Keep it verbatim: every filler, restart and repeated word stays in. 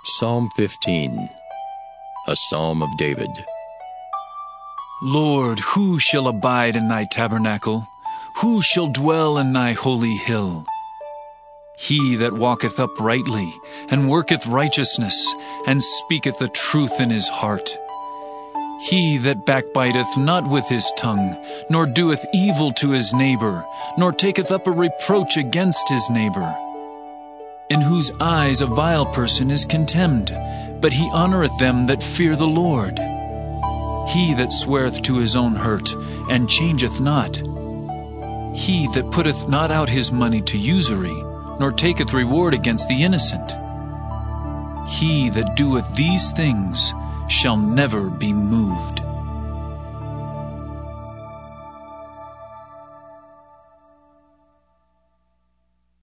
Psalm fifteen, a psalm of David. Lord, who shall abide in thy tabernacle? Who shall dwell in thy holy hill? He that walketh uprightly, and worketh righteousness, and speaketh the truth in his heart. He that backbiteth not with his tongue, nor doeth evil to his neighbor, nor taketh up a reproach against his neighbor. In whose eyes a vile person is contemned, but he honoureth them that fear the Lord. He that sweareth to his own hurt, and changeth not. He that putteth not out his money to usury, nor taketh reward against the innocent. He that doeth these things shall never be moved.